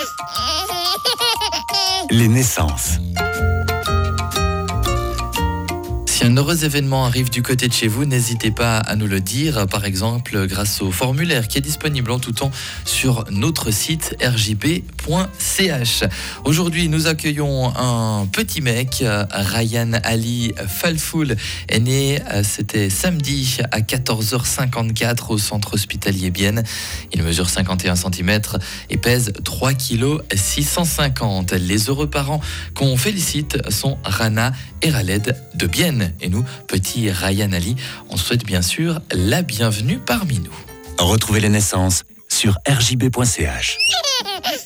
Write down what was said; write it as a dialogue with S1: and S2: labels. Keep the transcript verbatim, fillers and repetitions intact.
S1: Les naissances.
S2: Si un heureux événement arrive du côté de chez vous, n'hésitez pas à nous le dire, par exemple grâce au formulaire qui est disponible en tout temps sur notre site r j b point c h. Aujourd'hui, nous accueillons un petit mec, Ryan Ali Falfoul, est né, c'était samedi à quatorze heures cinquante-quatre au centre hospitalier Bienne. Il mesure cinquante et un centimètres et pèse trois virgule six cent cinquante kilos. Les heureux parents qu'on félicite sont Rana et Raled de Bienne. Et nous, petit Ryan Ali, on souhaite bien sûr la bienvenue parmi nous.
S1: Retrouvez les naissances sur r j b point c h.